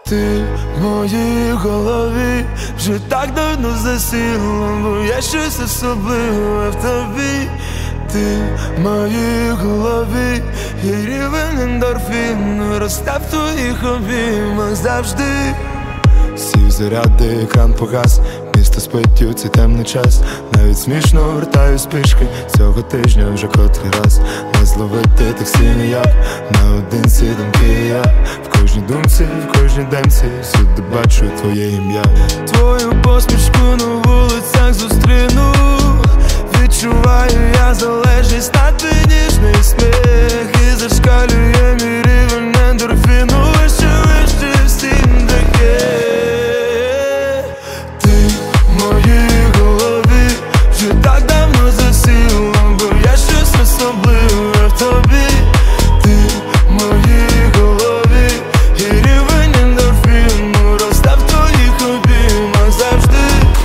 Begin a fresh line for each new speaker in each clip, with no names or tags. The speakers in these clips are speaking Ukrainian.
Ти в моїй голові вже так давно засіла, бо є щось особливе в тобі. Ти в моїй голові, і рівень ендорфіну росте в твоїх обіймах завжди. Сів заряди, екран погас, місто спить у цей темний час. Навіть смішно вертаюсь пішки цього тижня вже котрий раз. Не зловити таксі ніяк, наодинці думки я. В кожній думці, в кожній демці всюди бачу твоє ім'я. Твою посмішку на вулицях зустріну. Відчуваю я залежність, на твій ніжний сміх. І зашкалює мій рівень ендорфіну. Вище, вище всім таке. Ти в моїй голові вже так давно засіла, бо є щось особливе в тобі. Ти в моїй голові, і рівень ендорфіну росте в твоїх обіймах завжди.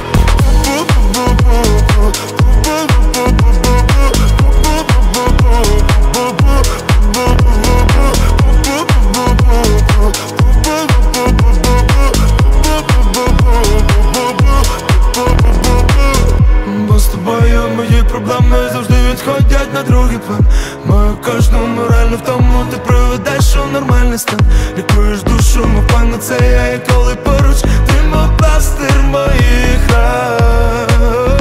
Бо з тобою мої проблеми завжди відходять на другий план. Мою кожну моральну втому ти приведеш у нормальний стан. Лікуєш душу, мов панацея, і коли поруч ти мов пластир моїх ран.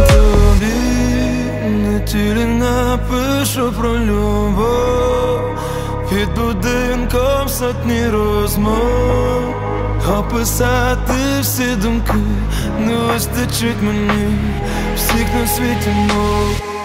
Тобі на тілі напишу про любов, під будинком сотні розмов. Описати всі думки не вистачить мені всіх на світі мов.